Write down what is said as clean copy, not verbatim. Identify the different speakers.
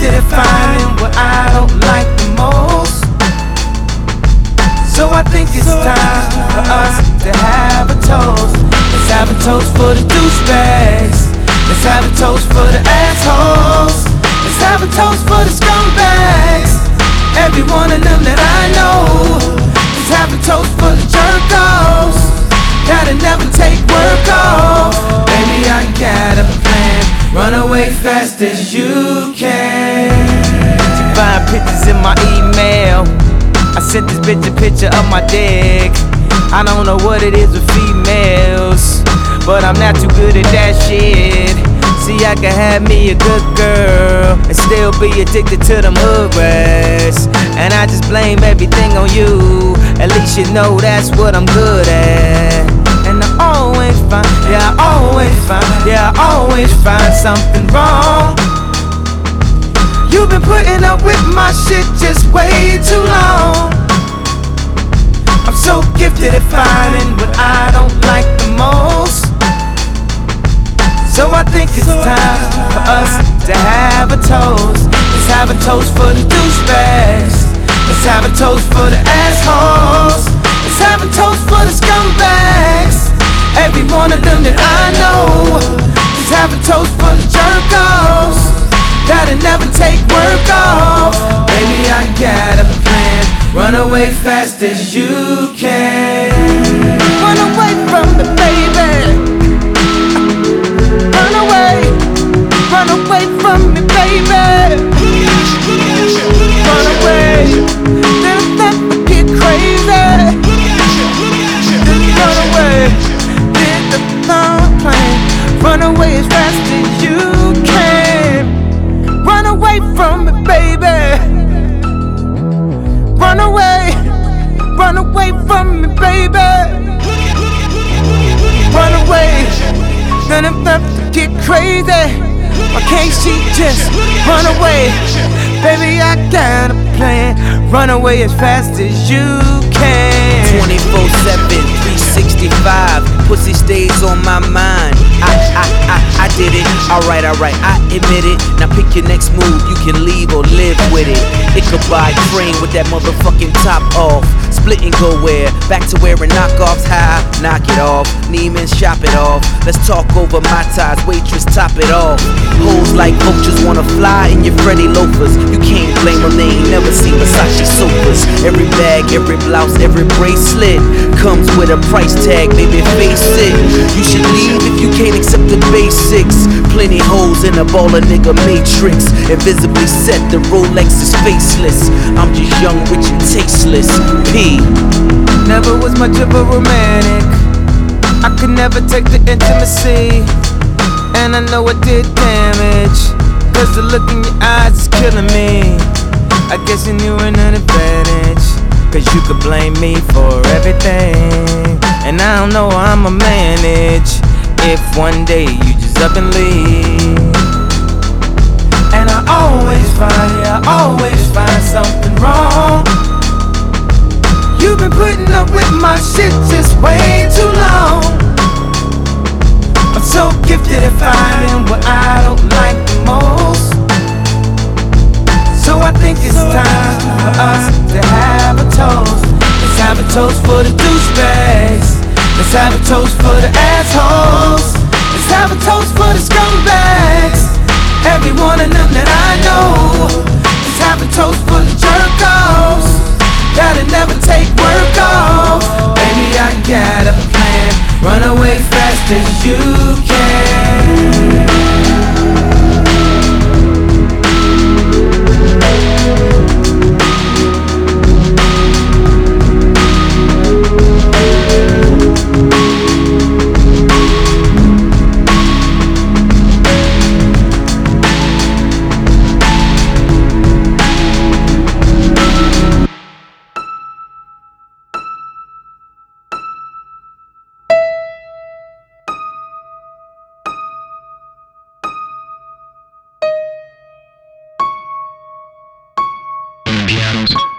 Speaker 1: gifted at finding what I don't like the most. So I think it's time for us to have a toast. Let's have a toast for the douchebags. Let's have a toast for the assholes. Let's have a toast for the scumbags. Every one of them that I know. Let's have a toast for the jerk-offs that'll never take work off. Baby, I got a plan. Run away fast as you can. She find pictures in my email. I sent this bitch a picture of my dick. I don't know what it is with females, but I'm not too good at that shit. See, I can have me a good girl and still be addicted to them hood rats. And I just blame everything on you. At least you know that's what I'm good at. And I always find, yeah, I always find, yeah, I always find something wrong. You've been putting up with my shit just way too long. I'm so gifted at finding what I don't like the most. So I think it's time for us to have a toast. Let's have a toast for the douchebags. Let's have a toast for the assholes. Let's have a toast for the scumbags. Every one of them that I know. Let's have a toast for the jerk-offs that'll never take work off. Baby, I got a plan. Run away fast as you can. Run away from me, baby. Run away. Run away from me, baby. Run away. Then let me get crazy. Run away. Get the plane. Run away as fast as you can. Run away from me, baby. Run away. Run away from me, baby. Run away. Then I'm about to get crazy. Why can't she just run away? Baby, I got a plan. Run away as fast as you can.
Speaker 2: 24/7, 365. Pussy stays on my mind. I did it. Alright, I admit it. Now pick your next move. You can leave or live with it. Ichabod Crane with that motherfucking top off. Split and go where? Back to wearing knockoffs. High, knock it off. Neiman's, shop it off. Let's talk over my ties. Waitress, top it off. Hoes like vultures wanna fly in your Freddy loafers. You can't blame them, they ain't never seen Versace sofas. Every bag, every blouse, every bracelet comes with a price tag, baby, face it. You should leave if you can't accept the basics. Plenty hoes in a baller nigga matrix. Invisibly set, the Rolex is faceless. I'm just young, rich and tasteless. P.
Speaker 1: Never was much of a romantic. I could never take the intimacy, and I know I did damage. Cause the look in your eyes is killing me. I guess you knew an advantage, cause you could blame me for everything. And I don't know how I'ma manage if one day you just up and leave. And I always find, yeah, I always find something wrong. You've been putting up with my shit just way too long. I'm so gifted at finding what I don't like the most. So I think it's time for us to have a toast. Let's have a toast for the douchebags. Let's have a toast for the assholes. Let's have a toast for the scumbags. Every one of them that I know. Let's have a toast for the jerk-offs that'll never take work off. Baby, I got a plan. Run away fast as you can.
Speaker 3: pianos.